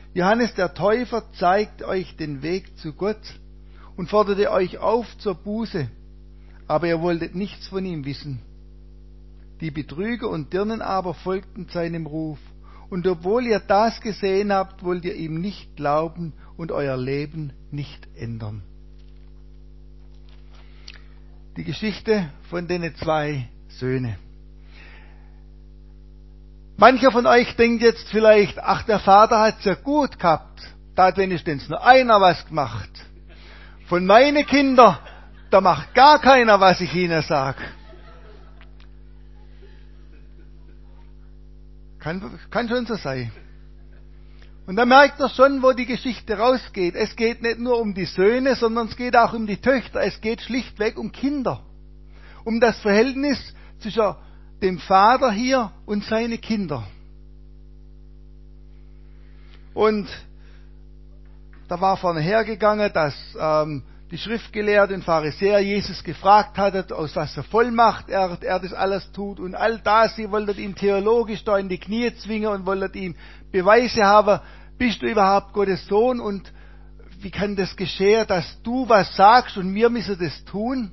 Johannes der Täufer zeigt euch den Weg zu Gott und forderte euch auf zur Buße, aber ihr wolltet nichts von ihm wissen. Die Betrüger und Dirnen aber folgten seinem Ruf, und obwohl ihr das gesehen habt, wollt ihr ihm nicht glauben und euer Leben nicht ändern. Die Geschichte von den 2 Söhnen. Mancher von euch denkt jetzt vielleicht, ach, der Vater hat's ja gut gehabt, da hat wenigstens nur einer was gemacht. Von meinen Kindern, da macht gar keiner, was ich ihnen sag. Kann schon so sein. Und da merkt ihr schon, wo die Geschichte rausgeht. Es geht nicht nur um die Söhne, sondern es geht auch um die Töchter. Es geht schlichtweg um Kinder. Um das Verhältnis zwischen dem Vater hier und seine Kinder. Und da war vorne hergegangen, dass die Schriftgelehrten und Pharisäer Jesus gefragt hatten, aus was für Vollmacht er das alles tut. Und all das, sie wollten ihn theologisch da in die Knie zwingen und wollten ihm Beweise haben, bist du überhaupt Gottes Sohn und wie kann das geschehen, dass du was sagst und wir müssen das tun?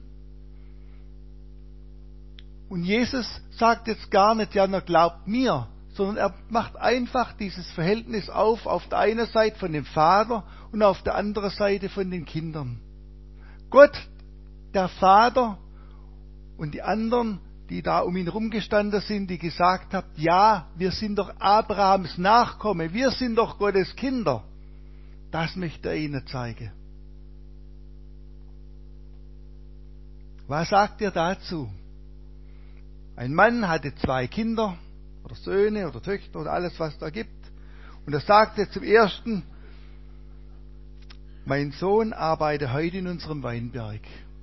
Und Jesus sagt jetzt gar nicht, ja, na glaubt mir, sondern er macht einfach dieses Verhältnis auf der einen Seite von dem Vater und auf der anderen Seite von den Kindern. Gott, der Vater und die anderen, die da um ihn rumgestanden sind, die gesagt haben, ja, wir sind doch Abrahams Nachkommen, wir sind doch Gottes Kinder. Das möchte er ihnen zeigen. Was sagt er dazu? Ein Mann hatte 2 Kinder, oder Söhne, oder Töchter, oder alles, was da gibt. Und er sagte zum ersten, mein Sohn arbeitet heute in unserem Weinberg.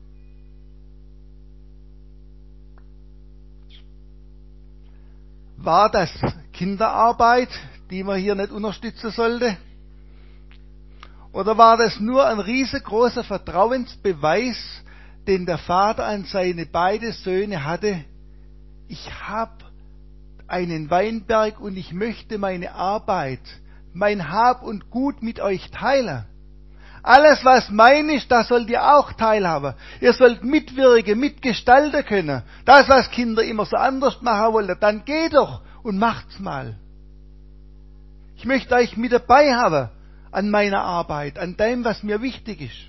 War das Kinderarbeit, die man hier nicht unterstützen sollte? Oder war das nur ein riesengroßer Vertrauensbeweis, den der Vater an seine beiden Söhne hatte? Ich habe einen Weinberg und ich möchte meine Arbeit, mein Hab und Gut mit euch teilen. Alles, was mein ist, da sollt ihr auch teilhaben. Ihr sollt mitwirken, mitgestalten können. Das, was Kinder immer so anders machen wollen, dann geht doch und macht's mal. Ich möchte euch mit dabei haben an meiner Arbeit, an dem, was mir wichtig ist.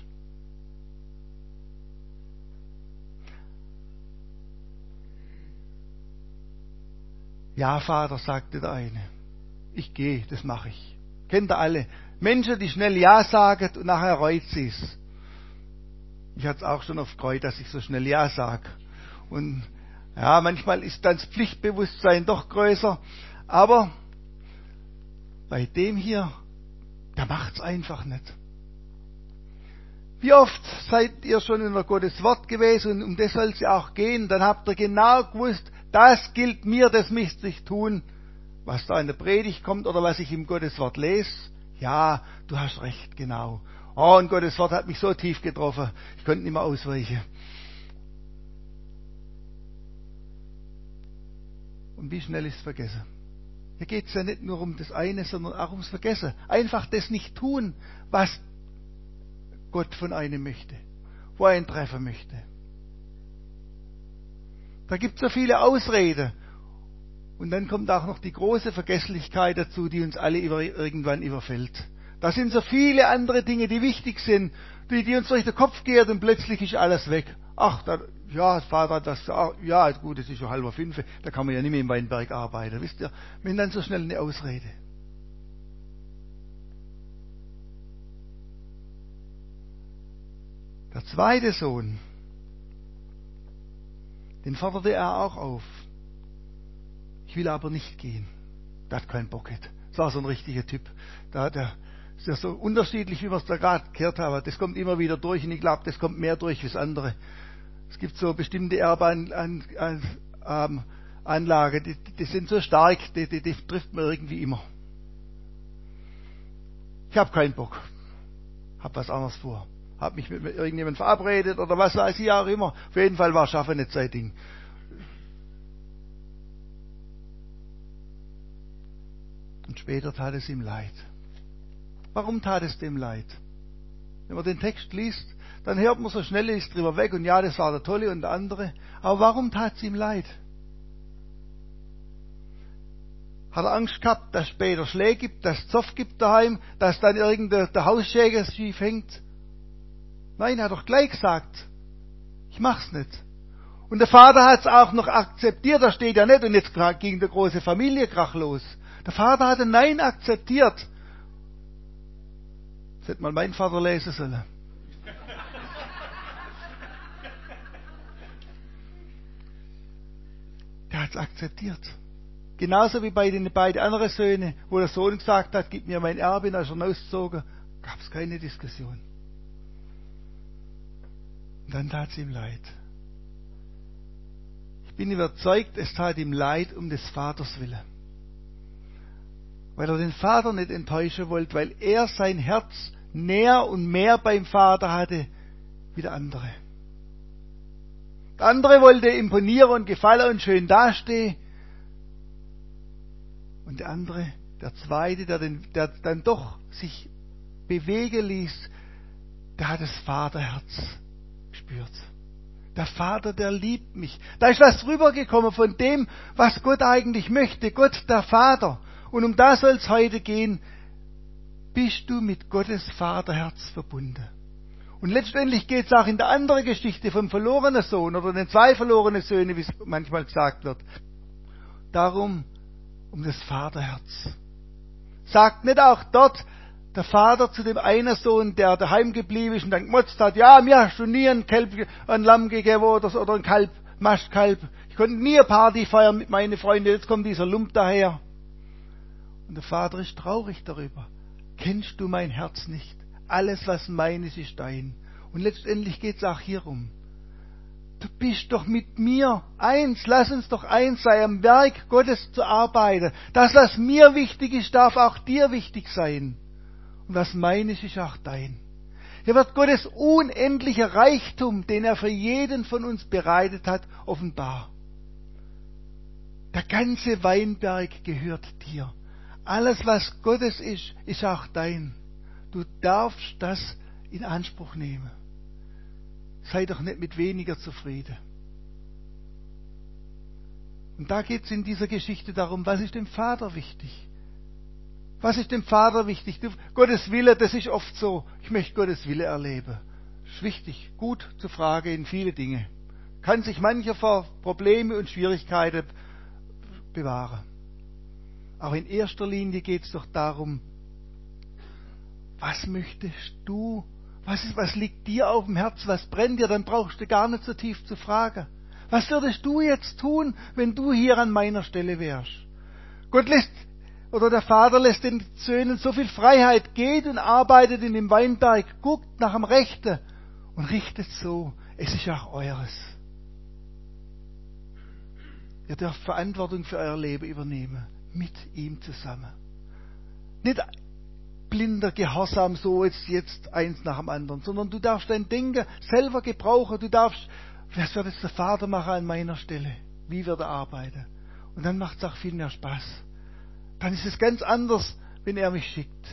Ja, Vater, sagte der eine. Ich gehe, das mache ich. Kennt ihr alle? Menschen, die schnell Ja sagen und nachher reut sie's. Ich hatte es auch schon oft gereut, dass ich so schnell Ja sag. Und ja, manchmal ist dann das Pflichtbewusstsein doch größer. Aber bei dem hier, der macht's einfach nicht. Wie oft seid ihr schon in der Gottes Wort gewesen und um das soll es ja auch gehen. Dann habt ihr genau gewusst, das gilt mir, das müsste ich tun, was da in der Predigt kommt oder was ich im Gottes Wort lese. Ja, du hast recht, genau. Oh, und Gottes Wort hat mich so tief getroffen, ich konnte nicht mehr ausweichen. Und wie schnell ist es vergessen? Hier geht es ja nicht nur um das eine, sondern auch ums Vergessen. Einfach das nicht tun, was Gott von einem möchte, wo er ihn treffen möchte. Da gibt es so viele Ausreden. Und dann kommt auch noch die große Vergesslichkeit dazu, die uns alle irgendwann überfällt. Da sind so viele andere Dinge, die wichtig sind, die uns durch den Kopf gehen und plötzlich ist alles weg. Ach, ja, Vater hat das gesagt, ja, gut, es ist schon 4:30, da kann man ja nicht mehr im Weinberg arbeiten. Wisst ihr, wenn dann so schnell eine Ausrede. Der zweite Sohn, den forderte er auch auf. Ich will aber nicht gehen. Der hat keinen Bock. Das war so ein richtiger Typ. Der ist ja so unterschiedlich, wie wir es da gerade gehört haben. Das kommt immer wieder durch und ich glaube, das kommt mehr durch wie das andere. Es gibt so bestimmte Erbanlagen, die sind so stark, die trifft man irgendwie immer. Ich habe keinen Bock. Hab was anderes vor. Hab mich mit irgendjemandem verabredet oder was weiß ich auch immer. Auf jeden Fall war Schaffen nicht sein Ding. Und später tat es ihm leid. Warum tat es dem leid? Wenn man den Text liest, dann hört man so schnell, ist drüber weg und ja, das war der Tolle und der andere. Aber warum tat es ihm leid? Hat er Angst gehabt, dass es später Schläge gibt, dass es Zoff gibt daheim, dass dann der Hausschäger schief hängt? Nein, er hat doch gleich gesagt, ich mach's nicht. Und der Vater hat es auch noch akzeptiert, da steht ja nicht, und jetzt ging der große Familienkrach los. Der Vater hatte Nein akzeptiert. Das hätte mal mein Vater lesen sollen. Der hat es akzeptiert. Genauso wie bei den beiden anderen Söhnen, wo der Sohn gesagt hat, gib mir mein Erbe, als er ausgezogen, gab es keine Diskussion. Und dann tat es ihm leid. Ich bin überzeugt, es tat ihm leid um des Vaters willen. Weil er den Vater nicht enttäuschen wollte, weil er sein Herz näher und mehr beim Vater hatte wie der andere. Der andere wollte imponieren und gefallen und schön dastehen. Und der andere, der zweite, der dann doch sich bewegen ließ, der hat das Vaterherz gespürt. Der Vater, der liebt mich. Da ist was rübergekommen von dem, was Gott eigentlich möchte. Gott, der Vater. Und um das soll es heute gehen. Bist du mit Gottes Vaterherz verbunden? Und letztendlich geht es auch in der anderen Geschichte vom verlorenen Sohn oder den 2 verlorenen Söhne, wie es manchmal gesagt wird. Darum, um das Vaterherz. Sagt nicht auch dort der Vater zu dem einen Sohn, der daheim geblieben ist und dann gemotzt hat, ja, mir hast du nie ein Lamm gegeben oder ein Kalb, Mastkalb. Ich konnte nie eine Party feiern mit meinen Freunden, jetzt kommt dieser Lump daher. Und der Vater ist traurig darüber. Kennst du mein Herz nicht? Alles, was meines, ist dein. Und letztendlich geht es auch hierum. Du bist doch mit mir eins. Lass uns doch eins sein, am Werk Gottes zu arbeiten. Das, was mir wichtig ist, darf auch dir wichtig sein. Und was meines, ist auch dein. Hier wird Gottes unendlicher Reichtum, den er für jeden von uns bereitet hat, offenbar. Der ganze Weinberg gehört dir. Alles, was Gottes ist, ist auch dein. Du darfst das in Anspruch nehmen. Sei doch nicht mit weniger zufrieden. Und da geht es in dieser Geschichte darum, was ist dem Vater wichtig? Was ist dem Vater wichtig? Gottes Wille, das ist oft so. Ich möchte Gottes Wille erleben. Das ist wichtig, gut zu fragen in viele Dinge. Kann sich mancher vor Probleme und Schwierigkeiten bewahren. Auch in erster Linie geht es doch darum, was möchtest du? Was liegt dir auf dem Herz? Was brennt dir? Dann brauchst du gar nicht so tief zu fragen. Was würdest du jetzt tun, wenn du hier an meiner Stelle wärst? Der Vater lässt den Söhnen so viel Freiheit, geht und arbeitet in dem Weinberg, guckt nach dem Rechten und richtet so. Es ist auch eures. Ihr dürft Verantwortung für euer Leben übernehmen. Mit ihm zusammen. Nicht blinder Gehorsam, so jetzt eins nach dem anderen, sondern du darfst dein Denken selber gebrauchen. Du darfst, was wird jetzt der Vater machen an meiner Stelle? Wie wird er arbeiten? Und dann macht es auch viel mehr Spaß. Dann ist es ganz anders, wenn er mich schickt.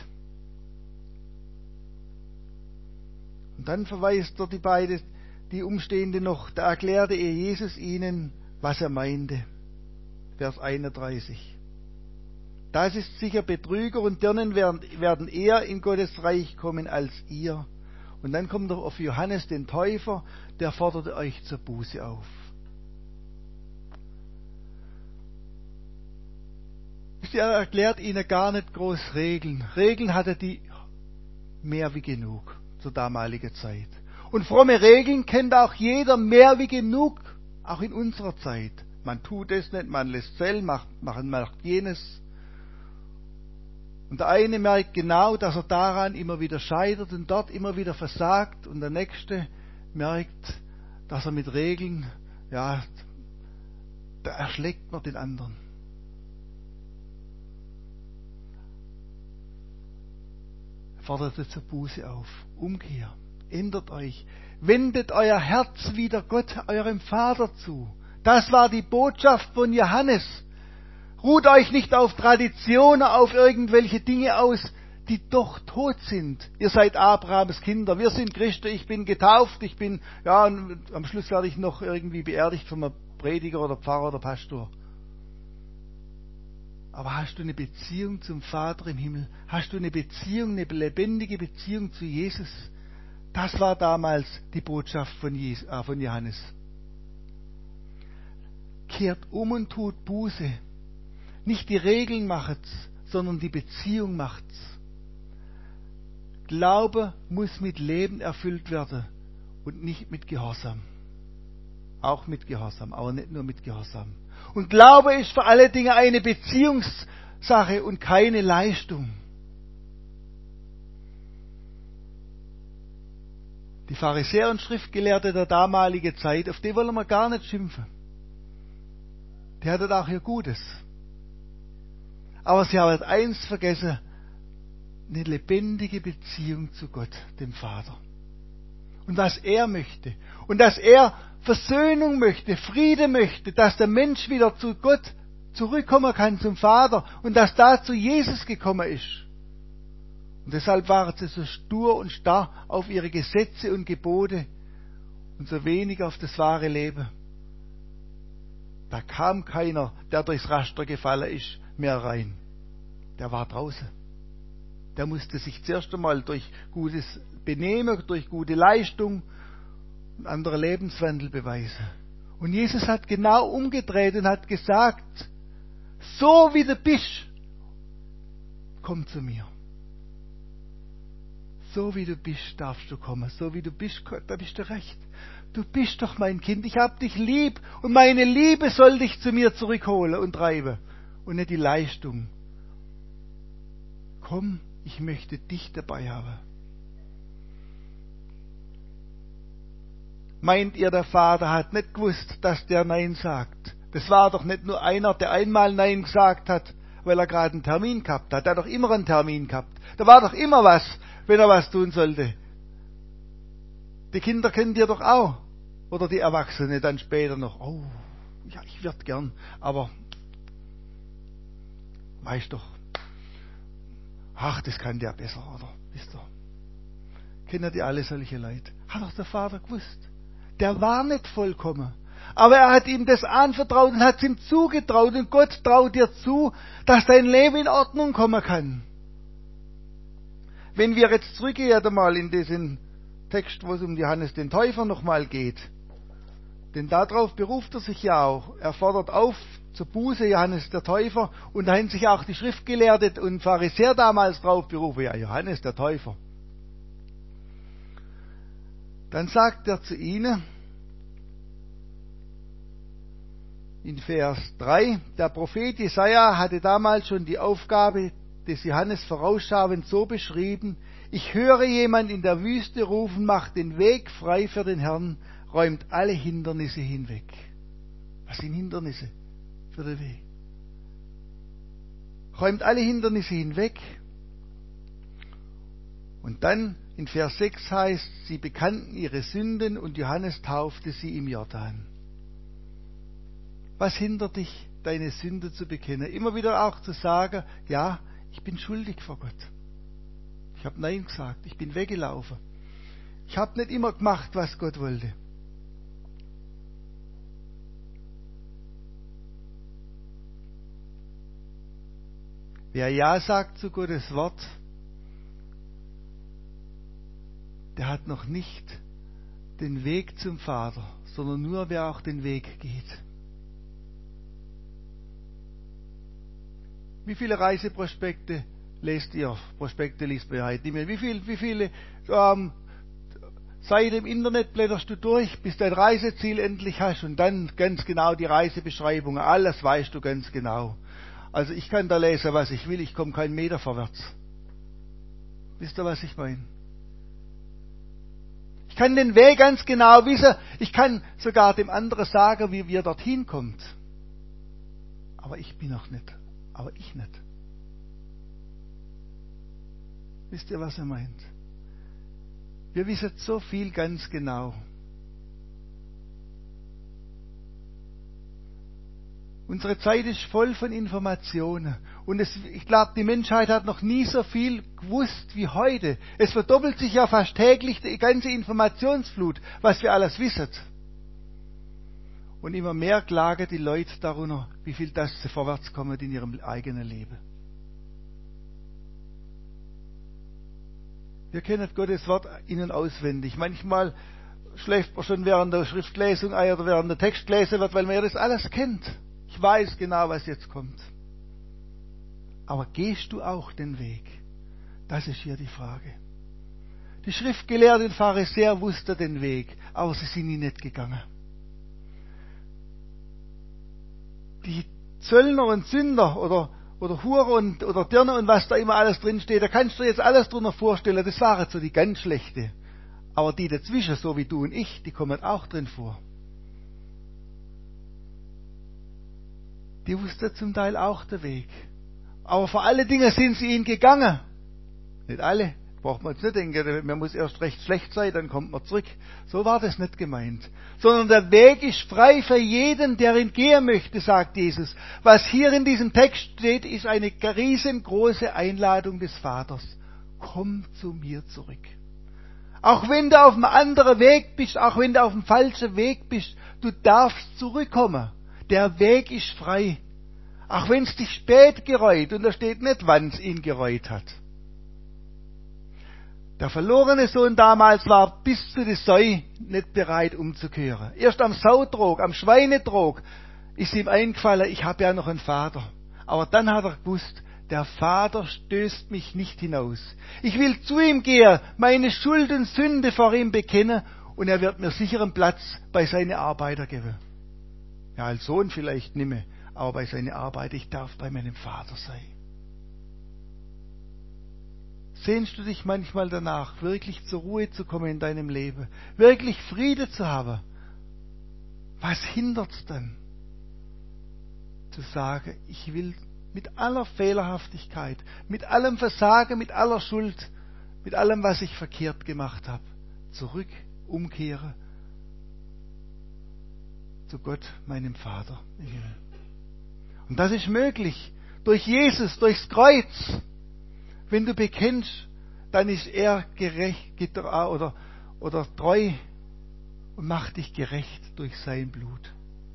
Und dann verweist er die Umstehenden noch, da erklärte er Jesus ihnen, was er meinte. Vers 31. Das ist sicher Betrüger und Dirnen werden eher in Gottes Reich kommen als ihr. Und dann kommt er auf Johannes den Täufer, der forderte euch zur Buße auf. Er erklärt ihnen gar nicht groß Regeln. Regeln hatte die mehr wie genug zur damaligen Zeit. Und fromme Regeln kennt auch jeder mehr wie genug, auch in unserer Zeit. Man tut es nicht, man lässt es macht jenes. Und der eine merkt genau, dass er daran immer wieder scheitert und dort immer wieder versagt. Und der nächste merkt, dass er mit Regeln, da erschlägt man den anderen. Er forderte zur Buße auf. Umkehr. Ändert euch. Wendet euer Herz wieder Gott, eurem Vater zu. Das war die Botschaft von Johannes. Ruht euch nicht auf Traditionen, auf irgendwelche Dinge aus, die doch tot sind. Ihr seid Abrahams Kinder, wir sind Christen, ich bin getauft, und am Schluss werde ich noch irgendwie beerdigt von einem Prediger oder Pfarrer oder Pastor. Aber hast du eine Beziehung zum Vater im Himmel? Hast du eine Beziehung, eine lebendige Beziehung zu Jesus? Das war damals die Botschaft von Johannes. Kehrt um und tut Buße. Nicht die Regeln macht's, sondern die Beziehung macht's. Glaube muss mit Leben erfüllt werden und nicht mit Gehorsam. Auch mit Gehorsam, aber nicht nur mit Gehorsam. Und Glaube ist für alle Dinge eine Beziehungssache und keine Leistung. Die Pharisäer und Schriftgelehrte der damaligen Zeit, auf die wollen wir gar nicht schimpfen. Die hatten auch ihr Gutes. Aber sie haben eins vergessen, eine lebendige Beziehung zu Gott, dem Vater. Und was er möchte. Und dass er Versöhnung möchte, Friede möchte, dass der Mensch wieder zu Gott zurückkommen kann, zum Vater. Und dass dazu Jesus gekommen ist. Und deshalb waren sie so stur und starr auf ihre Gesetze und Gebote und so wenig auf das wahre Leben. Da kam keiner, der durchs Raster gefallen ist, mehr rein. Der war draußen. Der musste sich zuerst einmal durch gutes Benehmen, durch gute Leistung und anderer Lebenswandel beweisen. Und Jesus hat genau umgedreht und hat gesagt, so wie du bist, komm zu mir. So wie du bist, darfst du kommen. So wie du bist, Gott, da bist du recht. Du bist doch mein Kind, ich hab dich lieb und meine Liebe soll dich zu mir zurückholen und treiben und nicht die Leistung. Komm, ich möchte dich dabei haben. Meint ihr, der Vater hat nicht gewusst, dass der Nein sagt? Das war doch nicht nur einer, der einmal Nein gesagt hat, weil er gerade einen Termin gehabt hat. Der hat doch immer einen Termin gehabt. Da war doch immer was, wenn er was tun sollte. Die Kinder kennen dir doch auch. Oder die Erwachsene dann später noch. Oh, ja, ich würde gern, aber weißt doch, ach, das kann der besser, oder? Wisst ihr? Kennen die alle solche Leute? Hat doch der Vater gewusst. Der war nicht vollkommen. Aber er hat ihm das anvertraut und hat es ihm zugetraut. Und Gott traut dir zu, dass dein Leben in Ordnung kommen kann. Wenn wir jetzt zurückgehen einmal in diesen Text, wo es um Johannes den Täufer nochmal geht. Denn darauf beruft er sich ja auch. Er fordert auf zur Buße Johannes der Täufer. Und da haben sich auch die Schriftgelehrten und Pharisäer damals drauf berufen. Ja, Johannes der Täufer. Dann sagt er zu ihnen, in Vers 3, der Prophet Jesaja hatte damals schon die Aufgabe des Johannes vorausschauend so beschrieben, ich höre jemand in der Wüste rufen, macht den Weg frei für den Herrn, räumt alle Hindernisse hinweg. Was sind Hindernisse für den Weg? Räumt alle Hindernisse hinweg. Und dann in Vers 6 heißt, sie bekannten ihre Sünden und Johannes taufte sie im Jordan. Was hindert dich, deine Sünde zu bekennen? Immer wieder auch zu sagen, ja, ich bin schuldig vor Gott. Ich habe Nein gesagt, ich bin weggelaufen. Ich habe nicht immer gemacht, was Gott wollte. Wer Ja sagt zu Gottes Wort, der hat noch nicht den Weg zum Vater, sondern nur wer auch den Weg geht. Wie viele Reiseprospekte lest ihr? Prospekte liest man ja heute nicht mehr. Wie viele Seiten im Internet blätterst du durch, bis dein Reiseziel endlich hast und dann ganz genau die Reisebeschreibung. Alles weißt du ganz genau. Also ich kann da lesen, was ich will, ich komme keinen Meter vorwärts. Wisst ihr, was ich meine? Ich kann den Weg ganz genau wissen. Ich kann sogar dem anderen sagen, wie wir dorthin kommt. Aber ich bin noch nicht. Aber ich nicht. Wisst ihr, was er meint? Wir wissen so viel ganz genau. Unsere Zeit ist voll von Informationen. Und ich glaube, die Menschheit hat noch nie so viel gewusst wie heute. Es verdoppelt sich ja fast täglich die ganze Informationsflut, was wir alles wissen. Und immer mehr klagen die Leute darunter, wie viel das sie vorwärts kommen in ihrem eigenen Leben. Wir kennen Gottes Wort in- und auswendig. Manchmal schläft man schon während der Schriftlesung ein oder während der Text gelesen wird, weil man ja das alles kennt. Ich weiß genau, was jetzt kommt. Aber gehst du auch den Weg? Das ist hier die Frage. Die Schriftgelehrten und Pharisäer wussten den Weg, aber sie sind ihn nicht gegangen. Die Zöllner und Sünder oder Hure oder Dirne und was da immer alles drin steht, da kannst du dir jetzt alles drunter vorstellen, das waren so die ganz schlechte. Aber die dazwischen, so wie du und ich, die kommen auch drin vor. Die wussten zum Teil auch den Weg. Aber vor alle Dinge sind sie ihn gegangen. Nicht alle, braucht man jetzt nicht denken, man muss erst recht schlecht sein, dann kommt man zurück. So war das nicht gemeint. Sondern der Weg ist frei für jeden, der ihn gehen möchte, sagt Jesus. Was hier in diesem Text steht, ist eine riesengroße Einladung des Vaters. Komm zu mir zurück. Auch wenn du auf einem anderen Weg bist, auch wenn du auf dem falschen Weg bist, du darfst zurückkommen. Der Weg ist frei. Auch wenn es dich spät gereut, und da steht nicht, wann es ihn gereut hat. Der verlorene Sohn damals war bis zu der Säu nicht bereit umzukehren. Erst am Sautrog, am Schweinetrog ist ihm eingefallen, ich habe ja noch einen Vater. Aber dann hat er gewusst, der Vater stößt mich nicht hinaus. Ich will zu ihm gehen, meine Schuld und Sünde vor ihm bekennen, und er wird mir sicheren Platz bei seinen Arbeiter geben. Ja, als Sohn vielleicht nicht mehr, aber bei seinen Arbeiter, ich darf bei meinem Vater sein. Sehnst du dich manchmal danach, wirklich zur Ruhe zu kommen in deinem Leben, wirklich Friede zu haben? Was hindert's dann? Zu sagen, ich will mit aller Fehlerhaftigkeit, mit allem Versagen, mit aller Schuld, mit allem, was ich verkehrt gemacht habe, zurück, umkehren zu Gott, meinem Vater im Himmel. Und das ist möglich durch Jesus, durchs Kreuz. Wenn du bekennst, dann ist er gerecht oder treu und macht dich gerecht durch sein Blut.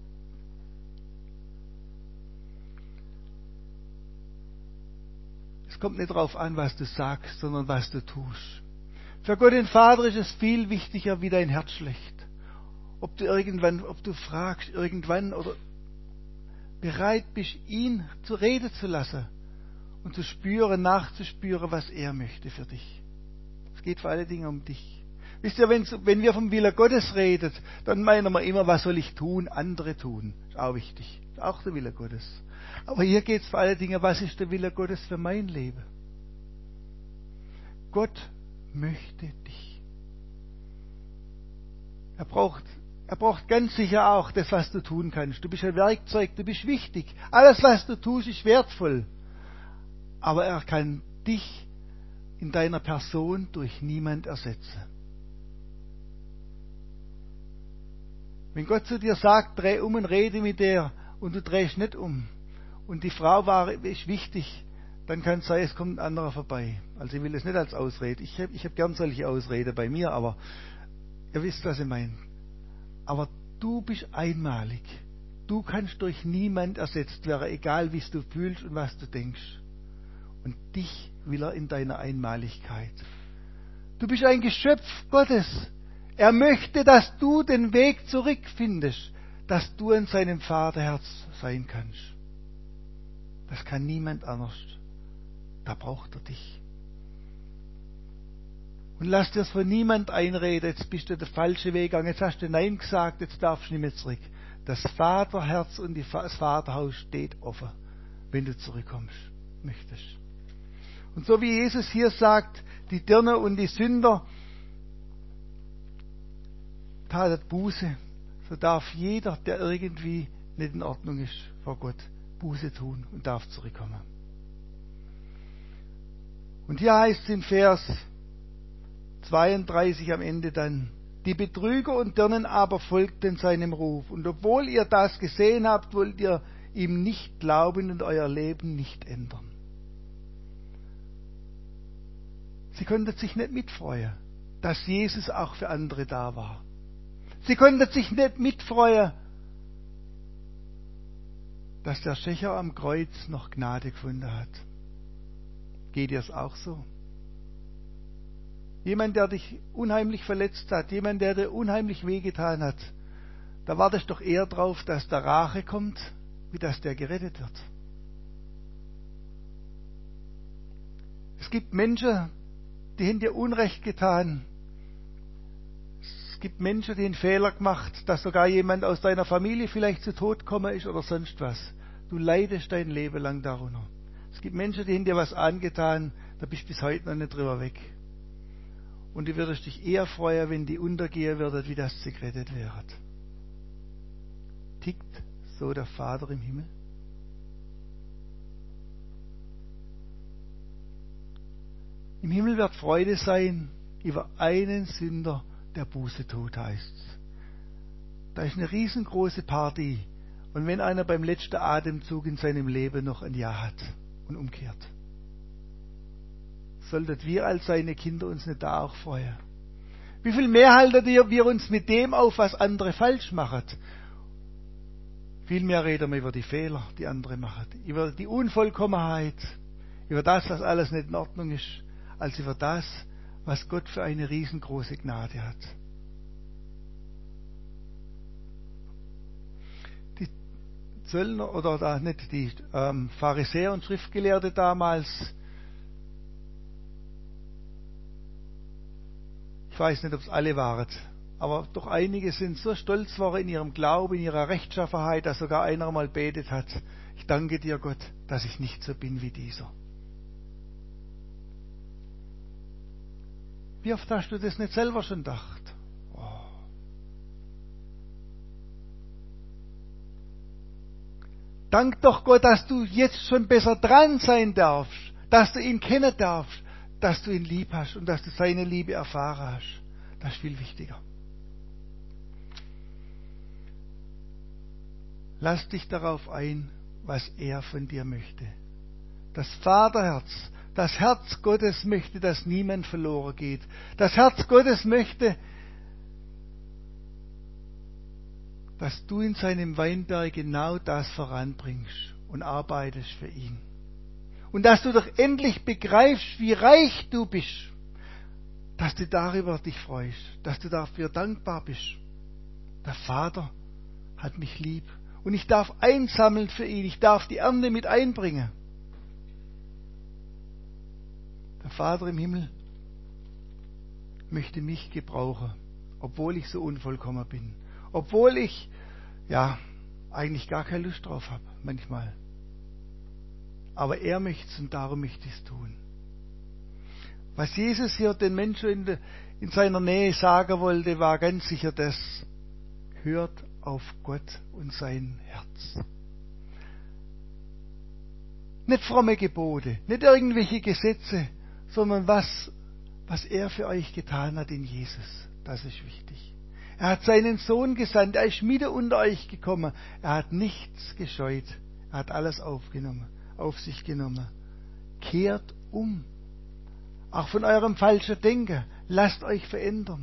Es kommt nicht darauf an, was du sagst, sondern was du tust. Für Gott den Vater ist es viel wichtiger, wie dein Herz schlägt. Ob du fragst irgendwann oder bereit bist, ihn zur Rede zu lassen und zu spüren, nachzuspüren, was er möchte für dich. Es geht vor allen Dingen um dich. Wisst ihr, wenn wir vom Wille Gottes reden, dann meinen wir immer, was soll ich tun? Andere tun. Ist auch wichtig. Ist auch der Wille Gottes. Aber hier geht es vor allen Dingen, was ist der Wille Gottes für mein Leben? Gott möchte dich. Er braucht ganz sicher auch das, was du tun kannst. Du bist ein Werkzeug, du bist wichtig. Alles, was du tust, ist wertvoll. Aber er kann dich in deiner Person durch niemand ersetzen. Wenn Gott zu dir sagt, dreh um und rede mit der, und du drehst nicht um, und die Frau ist wichtig, dann kann es sein, es kommt ein anderer vorbei. Also ich will es nicht als Ausrede. Ich hab gern solche Ausrede bei mir, aber ihr wisst, was ich meine. Aber du bist einmalig. Du kannst durch niemand ersetzt werden, egal wie du fühlst und was du denkst. Und dich will er in deiner Einmaligkeit. Du bist ein Geschöpf Gottes. Er möchte, dass du den Weg zurückfindest, dass du in seinem Vaterherz sein kannst. Das kann niemand anders. Da braucht er dich. Und lass dir das von niemand einreden, jetzt bist du den falschen Weg gegangen, jetzt hast du Nein gesagt, jetzt darfst du nicht mehr zurück. Das Vaterherz und das Vaterhaus steht offen, wenn du zurückkommst, möchtest. Und so wie Jesus hier sagt, die Dirne und die Sünder tatet Buße, so darf jeder, der irgendwie nicht in Ordnung ist vor Gott, Buße tun und darf zurückkommen. Und hier heißt es in Vers 32 am Ende dann, die Betrüger und Dirnen aber folgten seinem Ruf. Und obwohl ihr das gesehen habt, wollt ihr ihm nicht glauben und euer Leben nicht ändern. Sie konnten sich nicht mitfreuen, dass Jesus auch für andere da war. Sie konnten sich nicht mitfreuen, dass der Schächer am Kreuz noch Gnade gefunden hat. Geht dir es auch so? Jemand, der dich unheimlich verletzt hat, jemand, der dir unheimlich wehgetan hat, da wartest doch eher drauf, dass der Rache kommt, wie dass der gerettet wird. Es gibt Menschen, die haben dir Unrecht getan. Es gibt Menschen, die einen Fehler gemacht, dass sogar jemand aus deiner Familie vielleicht zu Tod gekommen ist oder sonst was. Du leidest dein Leben lang darunter. Es gibt Menschen, die haben dir was angetan, da bist du bis heute noch nicht drüber weg. Und du würdest dich eher freuen, wenn die untergehen würden, wie dass sie gerettet wären. Tickt so der Vater im Himmel? Im Himmel wird Freude sein über einen Sünder, der Buße tut, heißt's. Da ist eine riesengroße Party. Und wenn einer beim letzten Atemzug in seinem Leben noch ein Ja hat und umkehrt, sollten wir als seine Kinder uns nicht da auch freuen? Wie viel mehr halten wir uns mit dem auf, was andere falsch machen? Viel mehr reden wir über die Fehler, die andere machen, über die Unvollkommenheit, über das, was alles nicht in Ordnung ist, als über das, was Gott für eine riesengroße Gnade hat. Die Zöllner, oder nicht die Pharisäer und Schriftgelehrte damals, ich weiß nicht, ob es alle waren, aber doch einige sind so stolz worden in ihrem Glauben, in ihrer Rechtschaffenheit, dass sogar einer mal betet hat: Ich danke dir, Gott, dass ich nicht so bin wie dieser. Wie oft hast du das nicht selber schon gedacht? Oh. Dank doch Gott, dass du jetzt schon besser dran sein darfst, dass du ihn kennen darfst, dass du ihn lieb hast und dass du seine Liebe erfahren hast. Das ist viel wichtiger. Lass dich darauf ein, was er von dir möchte. Das Vaterherz, das Herz Gottes möchte, dass niemand verloren geht. Das Herz Gottes möchte, dass du in seinem Weinberg genau das voranbringst und arbeitest für ihn. Und dass du doch endlich begreifst, wie reich du bist, dass du darüber dich freust, dass du dafür dankbar bist. Der Vater hat mich lieb und ich darf einsammeln für ihn, ich darf die Ernte mit einbringen. Der Vater im Himmel möchte mich gebrauchen, obwohl ich so unvollkommen bin, obwohl ich eigentlich gar keine Lust drauf habe, manchmal. Aber er möchte es und darum möchte ich es tun. Was Jesus hier den Menschen in seiner Nähe sagen wollte, war ganz sicher das: Hört auf Gott und sein Herz. Nicht fromme Gebote, nicht irgendwelche Gesetze, sondern was er für euch getan hat in Jesus. Das ist wichtig. Er hat seinen Sohn gesandt, er ist mitten unter euch gekommen, er hat nichts gescheut, er hat alles auf sich genommen. Kehrt um. Auch von eurem falschen Denken. Lasst euch verändern.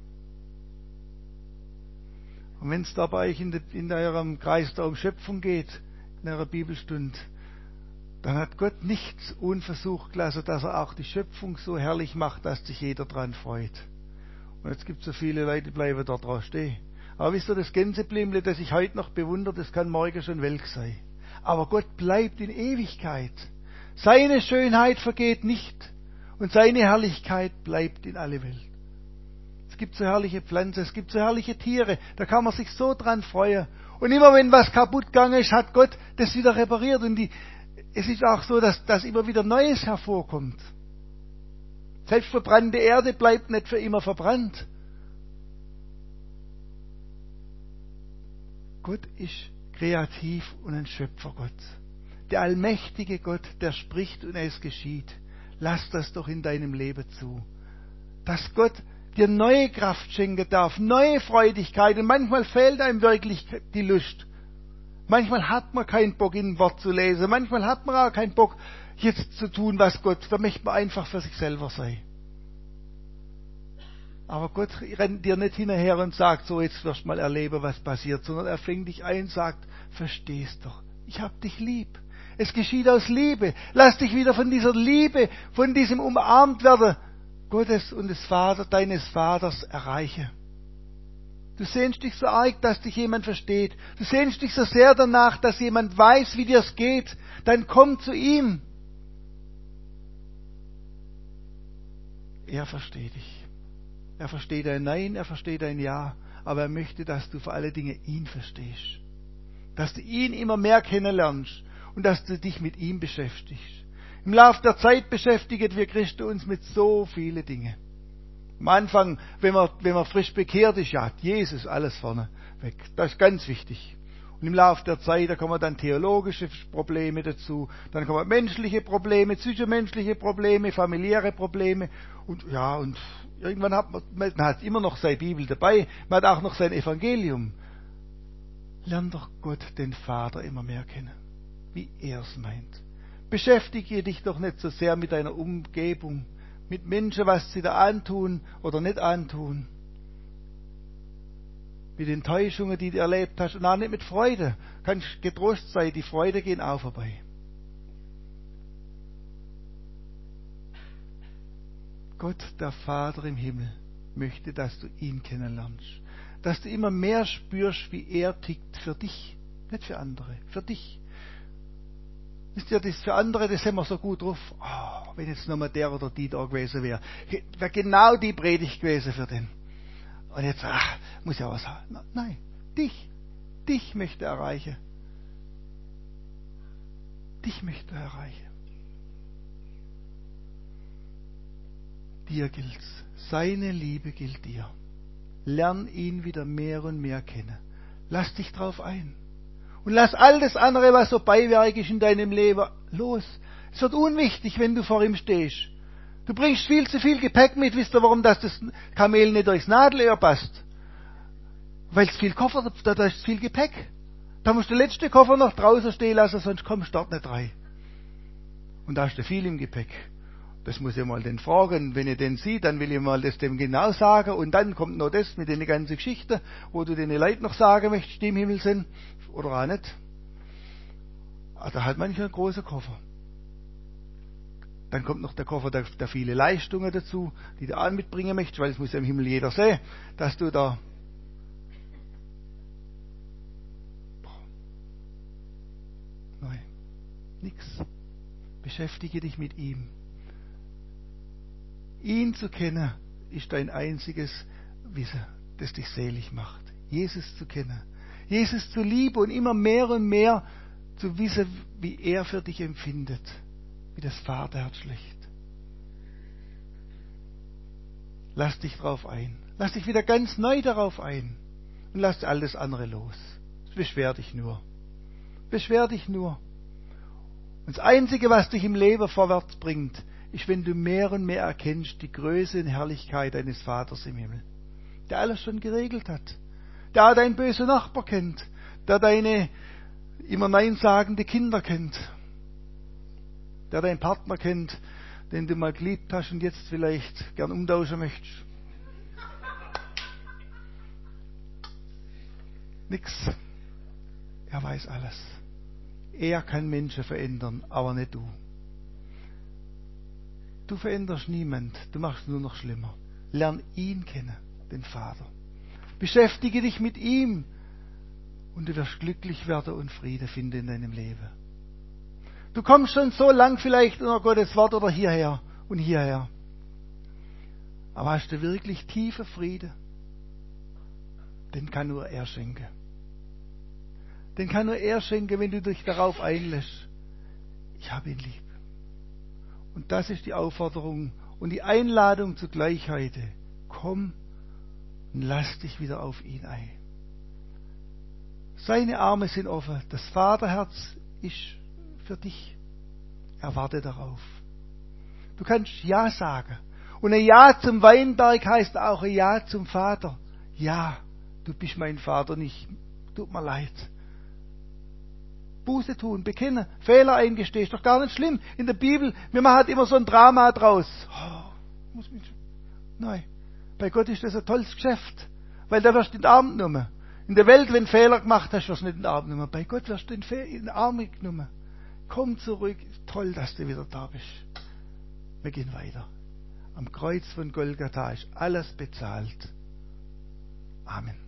Und wenn es da bei euch in eurem Kreis da um Schöpfung geht, in eurer Bibelstunde, dann hat Gott nichts unversucht gelassen, dass er auch die Schöpfung so herrlich macht, dass sich jeder dran freut. Und jetzt gibt es so viele Leute, die bleiben da drauf stehen. Aber wisst ihr, das Gänseblümle, das ich heute noch bewundere, das kann morgen schon welk sein. Aber Gott bleibt in Ewigkeit. Seine Schönheit vergeht nicht und seine Herrlichkeit bleibt in alle Welt. Es gibt so herrliche Pflanzen, es gibt so herrliche Tiere, da kann man sich so dran freuen. Und immer wenn was kaputt gegangen ist, hat Gott das wieder repariert. Und es ist auch so, dass immer wieder Neues hervorkommt. Selbst verbrannte Erde bleibt nicht für immer verbrannt. Gott ist kreativ und ein Schöpfergott. Der allmächtige Gott, der spricht und es geschieht. Lass das doch in deinem Leben zu. Dass Gott dir neue Kraft schenken darf, neue Freudigkeit. Und manchmal fehlt einem wirklich die Lust. Manchmal hat man keinen Bock, in ein Wort zu lesen. Manchmal hat man auch keinen Bock, jetzt zu tun, was Gott. Da möchte man einfach für sich selber sein. Aber Gott rennt dir nicht hinterher und sagt, so jetzt wirst du mal erleben, was passiert, sondern er fängt dich ein und sagt, verstehst doch, ich hab dich lieb. Es geschieht aus Liebe. Lass dich wieder von dieser Liebe, von diesem umarmt werden Gottes und deines Vaters erreichen. Du sehnst dich so arg, dass dich jemand versteht. Du sehnst dich so sehr danach, dass jemand weiß, wie dir es geht. Dann komm zu ihm. Er versteht dich. Er versteht dein Nein, er versteht dein Ja. Aber er möchte, dass du vor allen Dingen ihn verstehst. Dass du ihn immer mehr kennenlernst und dass du dich mit ihm beschäftigst. Im Laufe der Zeit beschäftigen wir Christen uns mit so vielen Dingen. Am Anfang, wenn man frisch bekehrt ist, ja, Jesus, alles vorne weg. Das ist ganz wichtig. Und im Laufe der Zeit, da kommen dann theologische Probleme dazu, dann kommen menschliche Probleme, zwischenmenschliche Probleme, familiäre Probleme und irgendwann hat man hat immer noch seine Bibel dabei, man hat auch noch sein Evangelium. Lern doch Gott, den Vater, immer mehr kennen, wie er es meint. Beschäftige dich doch nicht so sehr mit deiner Umgebung, mit Menschen, was sie da antun oder nicht antun. Mit Enttäuschungen, die du erlebt hast, und auch nicht mit Freude. Kannst getrost sein, die Freude gehen auch vorbei. Gott, der Vater im Himmel, möchte, dass du ihn kennenlernst. Dass du immer mehr spürst, wie er tickt für dich. Nicht für andere, für dich. Wisst ihr, das für andere, das haben wir so gut drauf. Oh, wenn jetzt nochmal der oder die da gewesen wäre. Wäre genau die Predigt gewesen für den. Und jetzt, muss ja was haben. Nein, dich möchte er erreichen. Dich möchte er erreichen. Dir gilt's. Seine Liebe gilt dir. Lern ihn wieder mehr und mehr kennen. Lass dich drauf ein. Und lass all das andere, was so beiwerk ist in deinem Leben, los. Es wird unwichtig, wenn du vor ihm stehst. Du bringst viel zu viel Gepäck mit. Wisst ihr, warum das Kamel nicht durchs Nadelöhr passt? Weil es viel Koffer, da ist viel Gepäck. Da musst du den letzten Koffer noch draußen stehen lassen, sonst kommst du dort nicht rein. Und da hast du viel im Gepäck. Das muss ich mal den fragen. Wenn ihr den sieht, dann will ich mal das dem genau sagen. Und dann kommt noch das mit den ganzen Geschichten, wo du den Leuten noch sagen möchtest, die im Himmel sind. Oder auch nicht. Da hat manchmal einen großen Koffer. Dann kommt noch der Koffer der viele Leistungen dazu, die du auch mitbringen möchtest, weil es muss ja im Himmel jeder sehen, dass du da... Nein, nix. Beschäftige dich mit ihm. Ihn zu kennen, ist dein einziges Wissen, das dich selig macht. Jesus zu kennen. Jesus zu lieben und immer mehr und mehr zu wissen, wie er für dich empfindet. Wie das Vaterherz schlägt. Lass dich drauf ein. Lass dich wieder ganz neu darauf ein. Und lass alles andere los. Beschwer dich nur. Beschwer dich nur. Und das Einzige, was dich im Leben vorwärts bringt, ist, wenn du mehr und mehr erkennst die Größe und Herrlichkeit deines Vaters im Himmel. Der alles schon geregelt hat. Der deinen bösen Nachbar kennt. Der deine immer Nein sagende Kinder kennt. Der deinen Partner kennt, den du mal geliebt hast und jetzt vielleicht gern umtauschen möchtest. Nix. Er weiß alles. Er kann Menschen verändern, aber nicht du. Du veränderst niemand, du machst nur noch schlimmer. Lern ihn kennen, den Vater. Beschäftige dich mit ihm und du wirst glücklich werden und Friede finden in deinem Leben. Du kommst schon so lang vielleicht unter Gottes Wort oder hierher und hierher. Aber hast du wirklich tiefe Friede? Den kann nur er schenken. Den kann nur er schenken, wenn du dich darauf einlässt. Ich habe ihn lieb. Und das ist die Aufforderung und die Einladung zur Gleichheit. Komm und lass dich wieder auf ihn ein. Seine Arme sind offen. Das Vaterherz ist für dich. Erwarte darauf. Du kannst Ja sagen. Und ein Ja zum Weinberg heißt auch ein Ja zum Vater. Ja, du bist mein Vater nicht. Tut mir leid. Buße tun, bekennen, Fehler eingestehen, ist doch gar nicht schlimm. In der Bibel, wir machen halt immer so ein Drama draus. Nein, bei Gott ist das ein tolles Geschäft, weil da wirst du in den Arm genommen. In der Welt, wenn du Fehler gemacht hast, wirst du nicht in den Arm genommen. Bei Gott wirst du in den Arm genommen. Komm zurück, toll, dass du wieder da bist. Wir gehen weiter. Am Kreuz von Golgatha ist alles bezahlt. Amen.